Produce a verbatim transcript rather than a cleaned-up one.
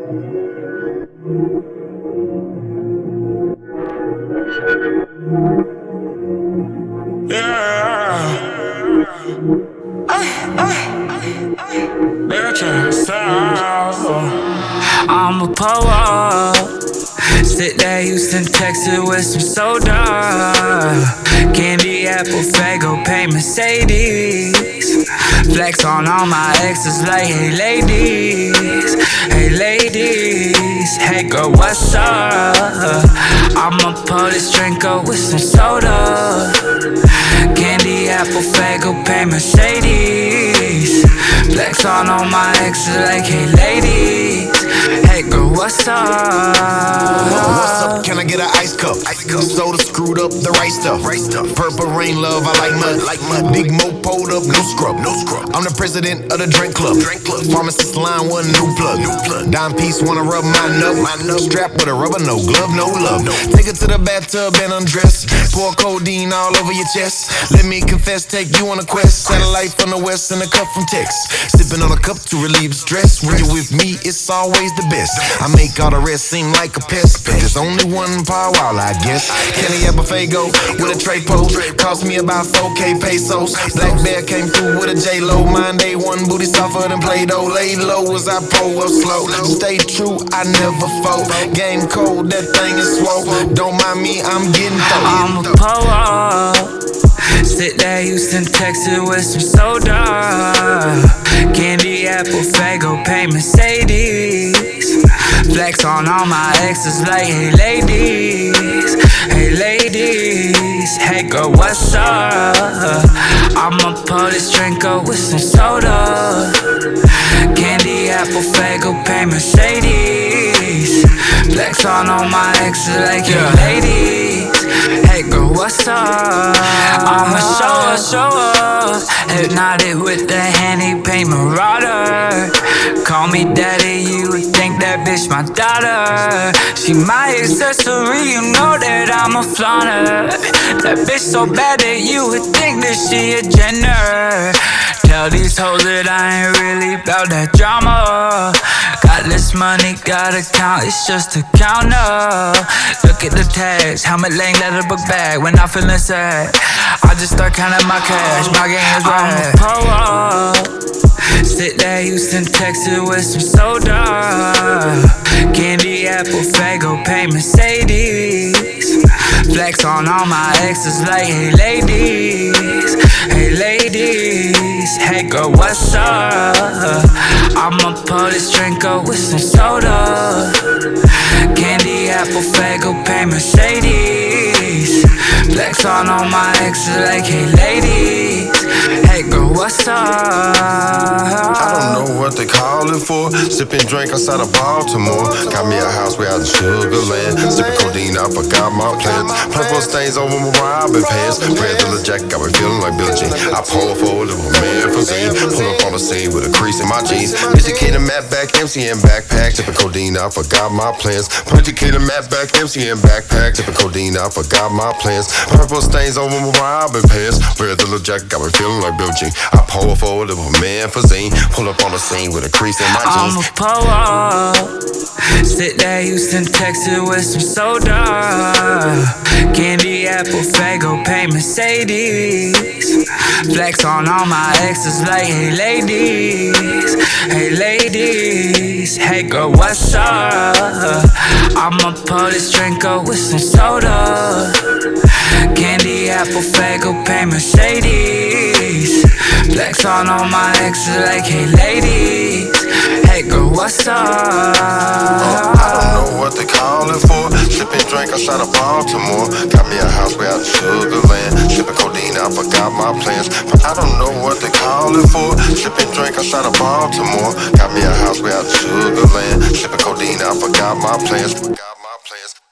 I'm a pull up, sit there, Houston, Texas with some soda. Candy, apple, Fago, pay Mercedes. Flex on all my exes like, hey ladies, hey ladies, hey girl, what's up? I'ma pull this drink up with some soda. Candy, apple, Fago, pay Mercedes. Flex on all my exes like, hey ladies, hey girl, what's up? What's up? Can I get an ice cup? Ice cup. Soda screwed up, the right stuff. Right stuff. Purple rain love, I like mud. Like mud. Big mo pulled up, no scrub. No scrub. I'm the president of the drink club. Drink club. Pharmacist line, one new plug. New plug. Dime piece, wanna rub my nut. My nut. Strap with a rubber, no glove, no love. No. Take it to the bathtub and undress. Pour codeine all over your chest. Let me confess, take you on a quest. Satellite from the west and a cup from Texas. Sipping on a cup to relieve stress. When you're with me, it's always the best. I make all the rest seem like a pest. Cause there's only one power wall, I guess. Kenny Apple Fago with a tray pose. Cost me about four K pesos. Black Bear came through with a J-Lo. Mine day one booty softer than Play-Doh. Lay low as I pull up slow. Stay true, I never fold. Game cold, that thing is swole. Don't mind me, I'm getting thrown. I'm a pull up, sit there, Houston, Texas with some soda. Candy, apple, Fago, pay Mercedes. Flex on all my exes like, hey ladies, hey ladies, hey girl, what's up? I'ma pull this drink up with some soda. Candy, apple, Fago, pay Mercedes. Flex on all my exes like, hey ladies, hey girl, what's up? I'ma show up, show up, hypnotic with the Henny Paint Marauder. Call me daddy, you would think that bitch my daughter. She my accessory, you know that I'm a flaunter. That bitch so bad that you would think that she a Jenner. Tell these hoes that I ain't really about that drama. Got this money, gotta count, it's just a counter. Look at the tags, helmet lane, leather book bag. When I'm feeling sad, I just start counting my cash, my game is right. I'ma pull up, sit there, Houston, Texas with some soda. Candy, apple, Fago, pay Mercedes. Flex on all my exes like, hey ladies, hey ladies, hey girl, what's up? I'ma pull this drink up with some soda. Candy, apple, Fago, pay Mercedes. Flex on all my exes like, hey ladies, hey girl, what's up? I don't know what they call it for. Sipping drink outside of Baltimore. Got me a house way out in Sugar Land. Sipping codeine, I forgot my plans. Purple stains over my Robin pants. Red little jacket, got me feeling like Bill Jean. I pull for a little man for Zane. Pull up on the scene with a crease in my jeans. Educated Matt back, M C and backpack. Sipping codeine, I forgot my plans. Educated Matt back, M C and backpack. Sipping codeine, I forgot my plans. Purple stains over my Robin pants. Red little jacket, got me feeling like Bill Jean. I pull for a little man for Zane. Pull up on the scene with a crease in my jeans. I'ma pull up, sit there, Houston, Texas with some soda. Candy, apple, Fago, pay Mercedes. Flex on all my exes like, hey ladies, hey ladies, hey girl, what's up? I'ma pull this drink up with some soda. Candy, apple, Fago, pay Mercedes. Flex on all my exes like, hey ladies, hey girl, what's up? I don't know what they call it for. Sipping drink outside of Baltimore. Got me a house way out in Sugar Land. Sipping codeine, I forgot my plans. But I don't know what they call it for. Sipping drink outside of Baltimore. Got me a house way out in Sugar Land. Sipping codeine, I forgot my plans. Forgot my plans.